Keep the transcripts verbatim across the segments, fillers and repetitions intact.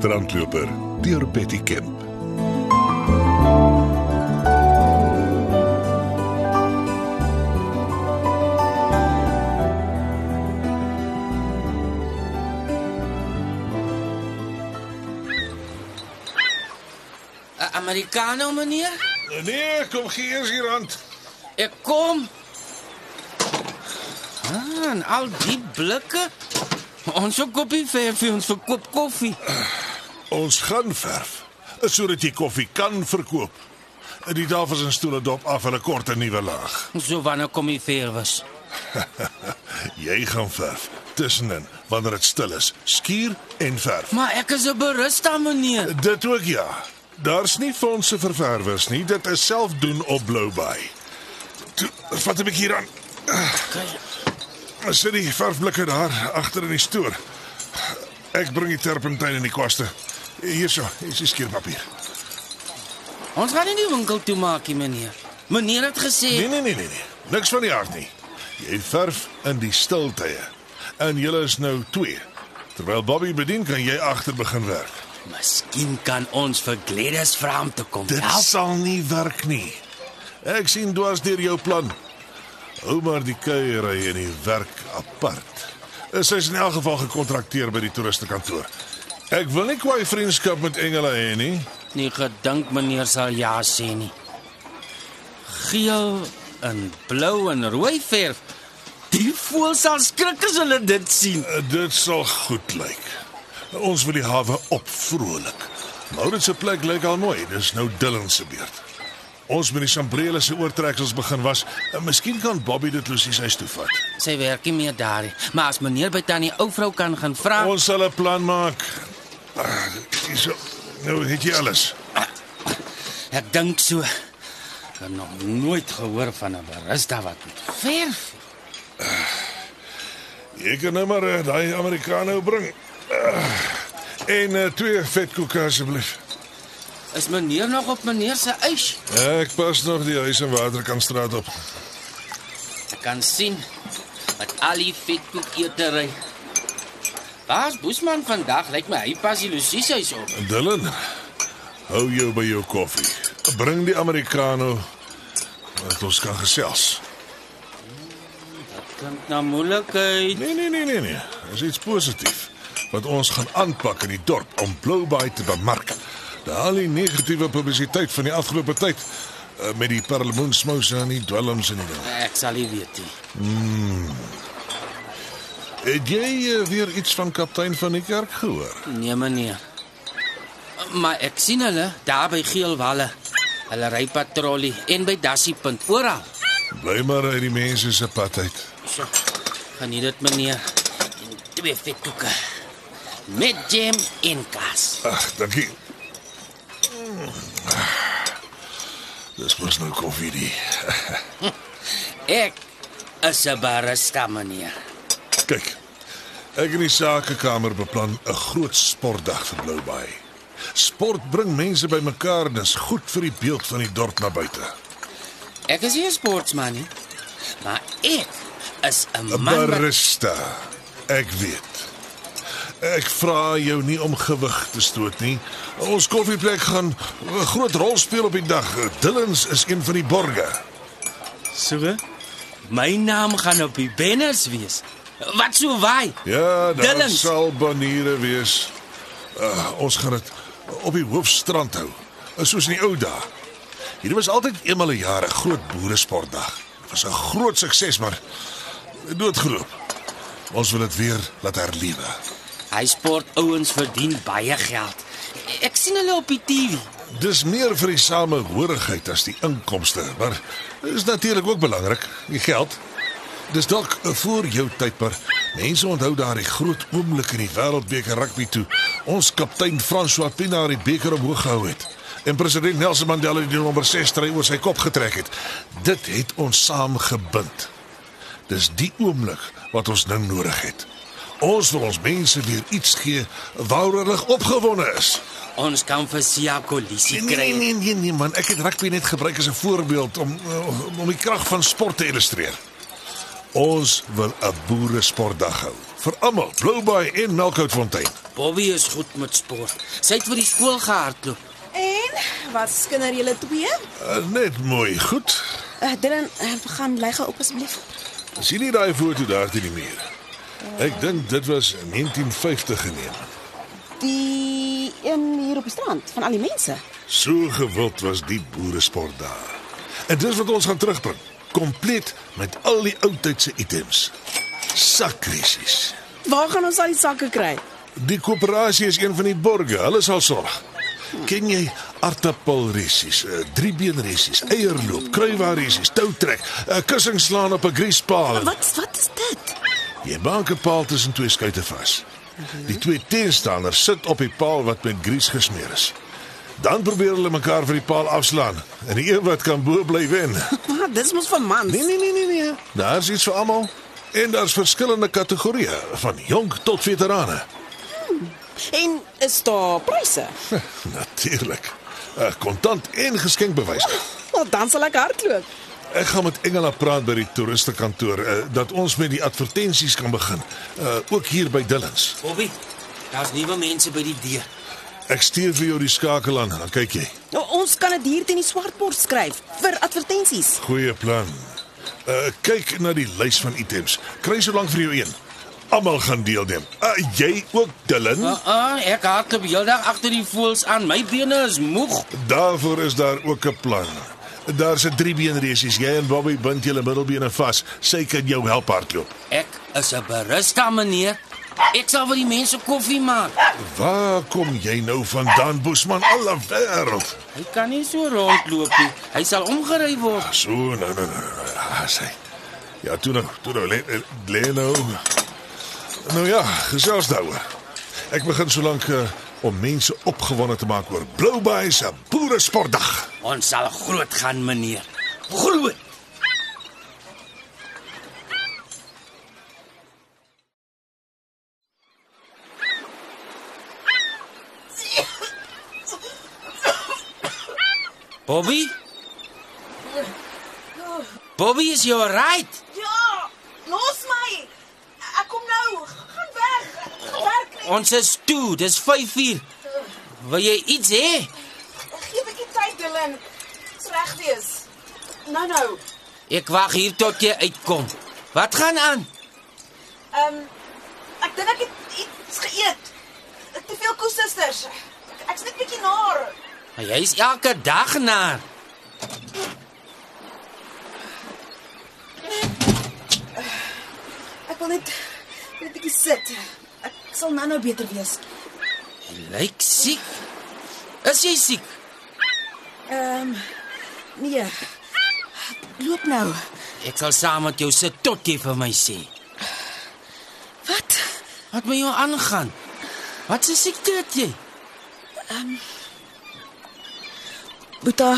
Strandloper deur Betty Kemp. Americano, meneer? Nee, kom gee eers hier aan. Ek kom. Ah, en al die blikke. Ons koppie verf vir ons verkoop koffie. Ons gaan verf, sodat jy koffie kan verkoop. Die tafels en stoele dop af hulle kort 'n nuwe laag. So wanneer kom die verwis? Jy gaan verf tussenin wanneer dit stil is. Skuur en verf. Maar ek is 'n barista, meneer. Dit ook ja. Daar's nie fondse vir verwers nie. Dit is self doen op Bloubaai. Toe, vat 'n bietjie hier aan. Sit die verfblikke daar agter in die stoor. Ek bring die terpentyn in die kwaste. Hierso, hier is skeerpapier. Ons gaan nie die winkel toe maak nie, meneer. Meneer het gesê... Nee, nee, nee, nee, nee. Niks van die aard nie. Jy verf in die stiltye. En julle is nou twee. Terwyl Bobby bedien, kan jy agter begin werk. Miskien kan ons vir Gladys vra om te kom Dit help. sal nie werk nie. Ek sien dwars deur jou plan. Hou maar die kuiery en die werk apart. Sy is in elk geval gekontrakteer by die toeristekantoor. Ek wil nie kwaai vriendskap met engele hê nie. Nie gedink meneer sal ja sê nie. Geel en blou en rooi verf. Die voël sal skrik as hulle dit sien. Uh, dit sal goed lyk. Ons wil die hawe opvrolik. Maurits se plek lyk al mooi, dis nou Dylan se beurt. Ons moet die sambrele se oortreksels begin was. En miskien kan Bobby dit Lucy se huis toe vat. Sy werk nie meer daar nie. Maar as meneer by tannie ou vrou kan gaan vra. Ons sal 'n plan maak. Ah, hierso. Nou het jy alles. Ek dink so. Ek het nog nooit gehoor van 'n barista wat met verf. Jy kan nou maar uh, daai Americano bring. Uh, en uh, twee vetkoeke asseblief. Is meneer nog op meneer se huis? Ek pas nog die huis en Waterkantstraat op. Ek kan sien wat al die vetkoek eetery. Waar's Boesman vandag? Lyk my hy pas die Lucy se huis op. Dylan, hou jou by jou koffie. Bring die Americano. Dat ons kan gesels. Dit klink na moeilikheid. Nee, nee, nee, nee, nee. Dit is iets positief. Wat ons gaan aanpak in die dorp om Bloubaai te bemark. Daal die negatiewe publisiteit van die afgelope tyd uh, met die perlemoensmouse en die dwelms en die ding. Ek sal nie weet nie. Hmm. Het jy uh, weer iets van kaptein van die kerk gehoor? Nee meneer. Maar ek sien hulle daar by Geelwalle. Hulle ry patrollie en by Dassiepunt oral. Bly maar uit die mense se pad uit. So, geniet dit meneer. En twee vetkoeke. Met jam en kaas. Ag, dankie. Dis mos nou koffie die. Ek is 'n barista meneer. Kyk. Ek in die sakekamer beplan 'n groot sportdag vir Bloubaai. Sport bring mense bymekaar en is goed vir die beeld van die dorp na buite. Ek is nie 'n sportsman nie, maar ek is 'n man. 'n Barista. Ek weet. Ek vra jou nie om gewig te stoot nie. Ons koffieplek gaan 'n groot rol speel op die dag. Dillens is een van die borge. So? My naam gaan op die banners wees. Wat so waai? Ja, daar Dillens. sal baniere wees. Uh, ons gaan dit op die hoofstrand hou. Soos in die ou dae. Hier was altyd eenmal 'n jaar 'n groot boeresportdag. Dit was 'n groot sukses, maar doodgeloop. Ons wil dit weer laat herlewe. Hy sport ouens verdien baie geld. Ek sien hulle op die T V. Dis meer vir die samehorigheid as die inkomste, maar is natuurlik ook belangrik, die geld. Dis dalk voor jou tyd, maar mense onthou daardie groot oomblik in die Wêreldbeker rugby toe ons kaptein François Pinaar die beker omhoog gehou het en president Nelson Mandela die nommer ses stry oor sy kop getrek het. Dit het ons saam gebind. Dis die oomblik wat ons nou nodig het. Ons wil ons mense weer iets gee waaroor hulle opgewonde is. Ons kan vir Sia Kolisi Nee, kry. nee, nee, nee man, ek het rugby net gebruik as 'n voorbeeld om om die krag van sport te illustreer. Ons wil 'n boeresportdag hou vir almal, Bloubaai en Melkhoutfontein. Bobby is goed met sport. Sy het vir die skool gehardloop. En wat skinder julle twee? Uh, net mooi goed. Uh, Dylan, uh, gaan bly gou op asseblief. Sien nie daai foto daar teen die muur. Ek dink dit was in negentien vyftig geneem. Die een hier op die strand van al die mense. So gewild was die boeresport daar. En dis wat ons gaan terugbring, kompleet met al die oudtydse items. Sakrisies. Waar gaan ons al die sakke kry? Die koöperasie is een van die borge, hulle sal sorg. Ken jy aartappelresies, uh, driebeenresies, eierloop, kruiwaarresies, toutrek, uh, kussing slaan op 'n griespaal. Wat wat is dit? Jy maak 'n paal tussen twee skuite vas. Die twee teenstanders sit op die paal wat met gries gesmeer is. Dan probeer hulle mekaar vir die paal afslaan en die een wat kan bo bly wen. Maar dis mos vir mans. Nee nee nee nee nee. Daar's iets vir almal. En daar's verskillende kategorieë, van jonk tot veterane. En is daar pryse? Natuurlik. Uh, kontant en geskenkbewys. Wel, dan sal ek hardloop. Ek gaan met Engela praat by die toeristekantoor uh, dat ons met die advertensies kan begin. Uh, ook hier by Dillons. Bobby, daar's nuwe mense by die deur. Ek stuur vir jou die skakel aan, dan kyk jy. Nou, ons kan dit hier teen die swartbord skryf vir advertensies. Goeie plan. Uh, kyk na die lys van items. Kry so lank vir jou een. Almal gaan deelneem. Uh, jy ook, Dylan? Uh, uh, ek hardloop heeldag agter die voëls aan. My bene is moeg. Daarvoor is daar ook 'n plan. Daar's 'n driebeenresies. Jy en Bobby bind julle middelbene vas. Sy kan jou help hardloop. Ek is 'n barista, meneer. Ek sal vir die mense koffie maak. Waar kom jy nou vandaan, Boesman? Alle wêreld. Hy kan nie so rondloop nie. Hy sal omgery word. So, nou, nou, nou, nou. Ah, sy. Ja, toe nou, toe nou, lê, lê nou. Nou ja, gesels daaroor. Ek begin solank uh, om mense opgewonde te maak oor Bloubaai se boeresportdag. Ons sal groot gaan, meneer. Groot. Bobby? Bobby, is you alright? Ja, los my. Ek kom nou. Gaan weg. Gaan werk. Ons is toe, dis vyf uur. Wil jy iets hê? Gee 'n bietjie tyd, Dylan. Dis reg wees. Nou nou. Ek wag hier tot jy uitkom. Wat gaan aan? Ehm um, ek dink ek het iets geëet. Te veel koessusters. Ek, ek's net bietjie naar. Maar jy is elke dag naar. Ek wil net net 'n bietjie sit. Ek sal nou nou beter wees. Jy lyk siek. Is jy siek? Ehm um, nee. Loop nou. Ek sal saam met jou sit tot jy vir my sê. Wat? Wat met jou aangaan? Wat se siekte het jy? Ehm um, Boeta,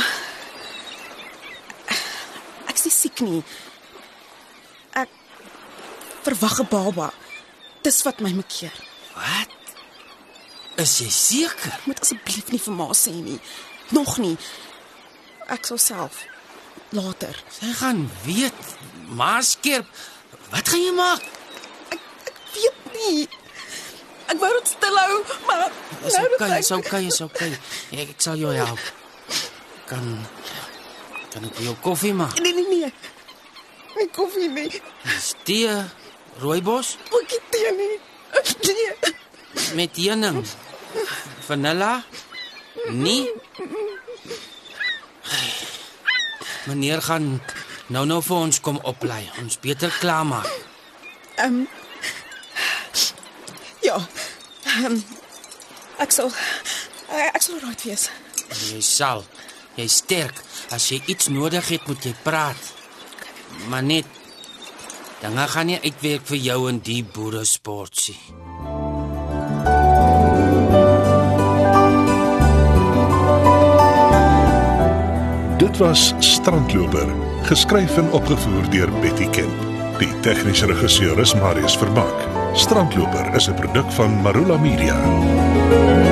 ek is nie siek nie. Ek verwag 'n baba. Dis wat my mekeer. Wat? Is jy seker? Moet asseblief nie vir ma sê nie. Nog nie. Ek sal self later. Sy gaan weet. Maaskerp. Wat gaan jy maak? Ek, ek weet nie. Ek wou dit stil hou, maar Is nou dat okay, ek- is okay, is okay. Ek, ek sal jou help. Kan kan ek vir jou koffie maak? Nee, nee, nee. My koffie nie. Dis tee, rooibos Ook nie tee nie. Nee. met heuning. Vanilla? Nee. Meneer gaan nou nou vir ons kom oplei. Ons beter klaarmaak. Ehm um, Ja. Ehm um, ek sal ek sal right wees. Jy sal. Jy's sterk. As jy iets nodig het, moet jy praat. Maar net dinge gaan nie uitwerk vir jou in die boeresportsie. Dit was Strandloper, geskryf en opgevoer deur Betty Kemp. Die tegniese regisseur is Marius Vermaak. Strandloper is 'n produk van Marula Media.